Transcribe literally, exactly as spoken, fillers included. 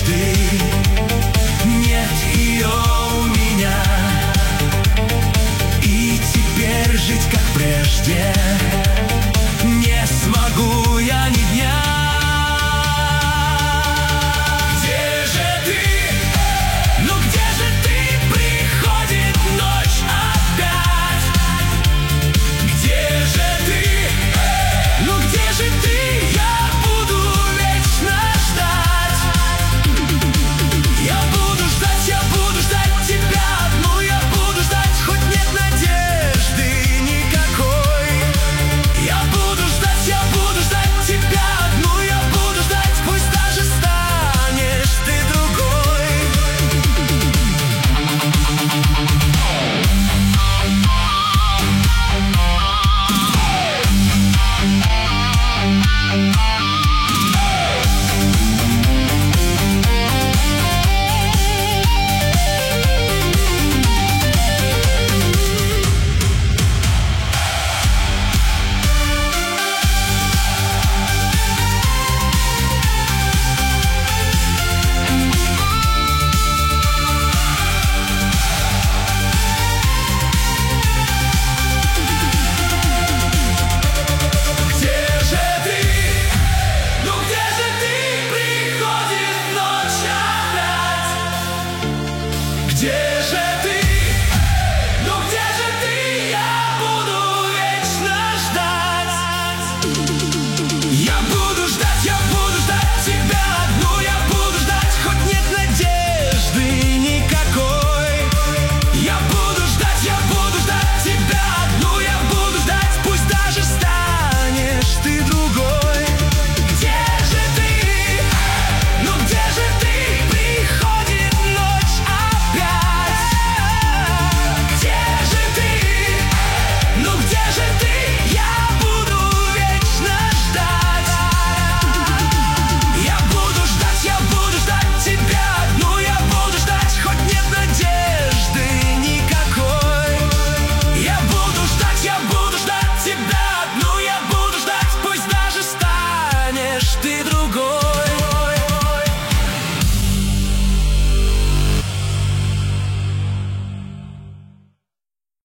надежды, нет ее у меня. И теперь жить как прежде не смогу я ни дня. Где же ты? Ну где же ты? Приходит ночь опять. Где же ты? Ну где же ты? Я буду вечно ждать. Я буду ждать, я буду ждать тебя одну. Я буду ждать, хоть нет надежды никакой. Я буду ждать, я буду ждать тебя одну. Я буду ждать, пусть даже станешь ты другой. Где же ты? Ну где же ты? Я буду вечно ждать. Я буду ждать, я буду ждать тебя одну. Я буду ждать, хоть нет надежды никакой. Я буду ждать, я буду ждать тебя одну. Я буду ждать, пусть даже станешь ты другой. Где же ты? Ну где же ты? Приходит ночь опять. Где же ты? Ну где же ты? Я буду вечно ждать. Я буду ждать, я буду ждать тебя одну. Я буду ждать, хоть нет надежды никакой. Я буду ждать, я буду ждать тебя одну. Я буду ждать, пусть даже станешь ты другой.